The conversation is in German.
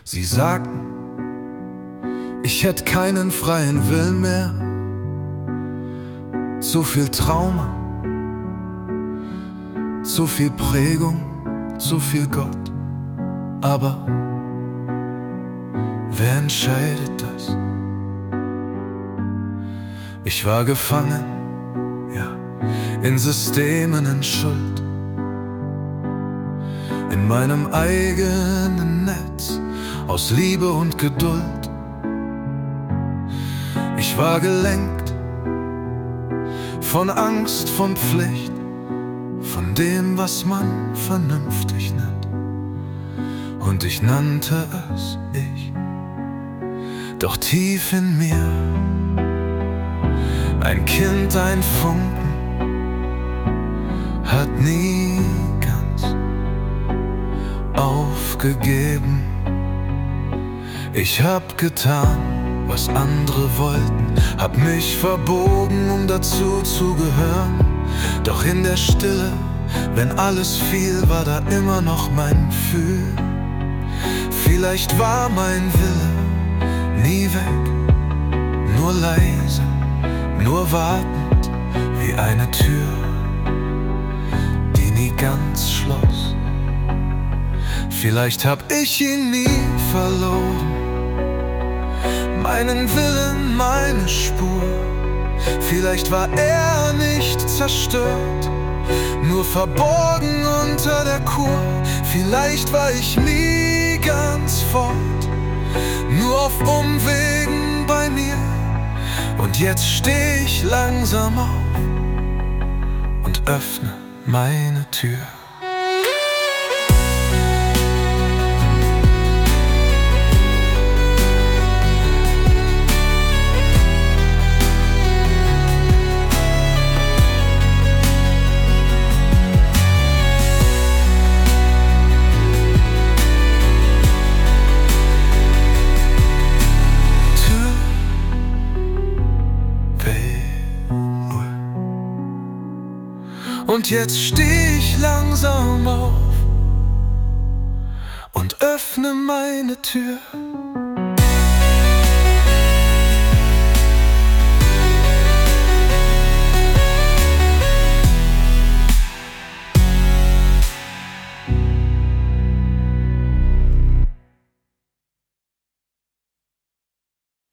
Sie sagten, ich hätte keinen freien Willen mehr. Zu viel Trauma, zu viel Prägung, zu viel Gott. Aber wer entscheidet das? Ich war gefangen, ja, in Systemen, in Schuld, in meinem eigenen Netz aus Liebe und Geduld. Ich war gelenkt von Angst, von Pflicht, von dem, was man vernünftig nennt. Und ich nannte es ich. Doch tief in mir, ein Kind, ein Funken, hat nie ganz aufgegeben. Ich hab getan, was andere wollten, hab mich verbogen, um dazu zu gehören. Doch in der Stille, wenn alles fiel, war da immer noch mein Gefühl. Vielleicht war mein Wille nie weg, nur leise, nur wartend wie eine Tür, die nie ganz schloss. Vielleicht hab ich ihn nie verloren, meinen Willen, meine Spur. Vielleicht war er nicht zerstört, nur verborgen unter der Kur. Vielleicht war ich nie ganz fort, nur auf Umwegen bei mir. Und jetzt steh ich langsam auf und öffne meine Tür. Und jetzt steh ich langsam auf und öffne meine Tür.